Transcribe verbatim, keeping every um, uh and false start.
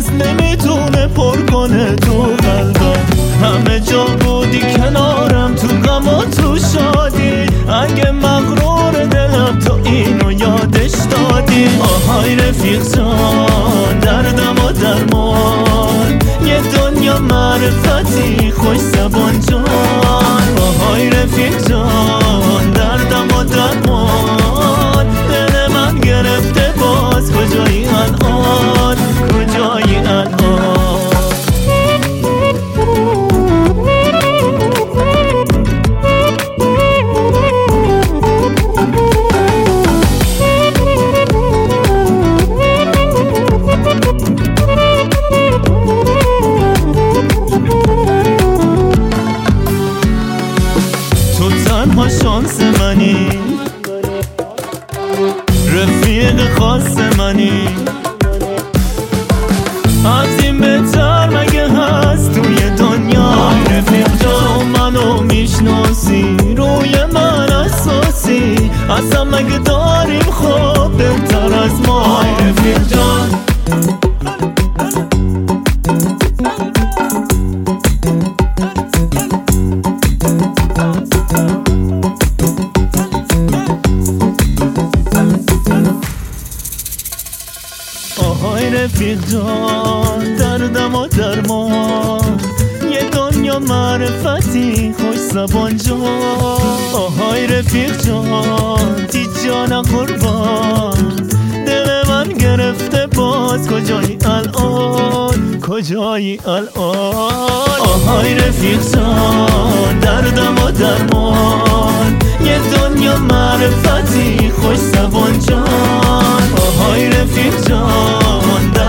کس نمیتونه پر کنه تو قلبم. همه جا بودی کنارم، تو غم و تو شادی. اگه مغرور دلم تو اینو یادش دادی. آهای رفیق جان، دردم و درمان، یه دنیا معرفتی خوش زبان جان. آهای رفیق جان، دردم و درمان، دل من گرفته باز. کجایی الان، کجایی الان؟ تو تنها شانس منی، رفیق خاص منی. از این بهتر مگه هست توی دنیا؟ رفیق جان، منو میشناسی، روی من اساسی. اصلا مگه داریم خوب بهتر از ما؟ رفیق جان، آهای رفیق جان، دردم و درمان، یه دنیا معرفتی خوش زبان جان. آهای رفیق جان، تی جان قربان، دل من گرفته باز. کجایی الان، کجایی الان؟ آهای رفیق جان، دردم و درمان، یه دنیا معرفتی خوش زبان جان. آهای رفیق جان،